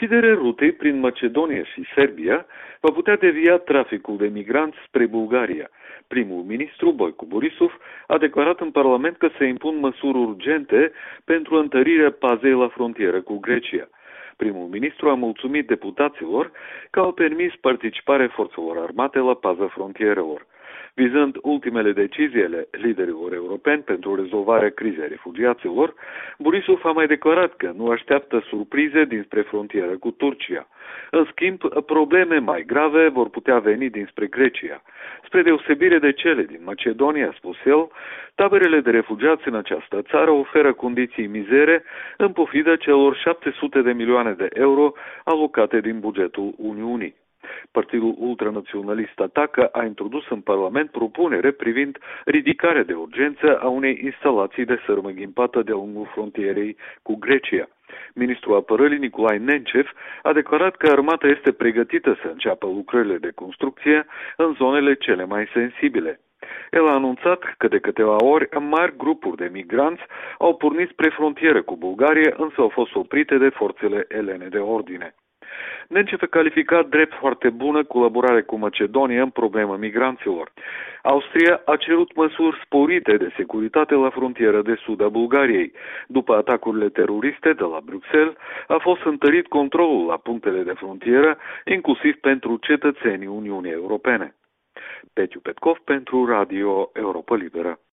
Deschiderea rutei prin Macedonia și Serbia va putea devia traficul de migranți spre Bulgaria. Primul ministru, Boico Borisov, a declarat în Parlament că se impun măsuri urgente pentru întărirea pazei la frontieră cu Grecia. Primul ministru a mulțumit deputaților că au permis participarea forțelor armate la paza frontierelor. Vizând ultimele decizii ale liderilor europeni pentru rezolvarea crizei refugiaților, Borisov a mai declarat că nu așteaptă surprize dinspre frontieră cu Turcia. În schimb, probleme mai grave vor putea veni dinspre Grecia. Spre deosebire de cele din Macedonia, a spus el, taberele de refugiați în această țară oferă condiții mizere în pofida celor 700 de milioane de euro alocate din bugetul Uniunii. Partidul ultranaționalist Ataka a introdus în Parlament propunere privind ridicarea de urgență a unei instalații de sârmă ghimpată de-a lungul frontierei cu Grecia. Ministrul Apărării Nicolae Nencев a declarat că armata este pregătită să înceapă lucrările de construcție în zonele cele mai sensibile. El a anunțat că de câteva ori mari grupuri de migranți au pornit spre frontieră cu Bulgaria, însă au fost oprite de forțele elene de ordine. Nencef a calificat drept foarte bună colaborare cu Macedonia în problema migranților. Austria a cerut măsuri sporite de securitate la frontiera de sud a Bulgariei. După atacurile teroriste de la Bruxelles, a fost întărit controlul la punctele de frontieră, inclusiv pentru cetățenii Uniunii Europene. Petiu Petkov pentru Radio Europa Liberă.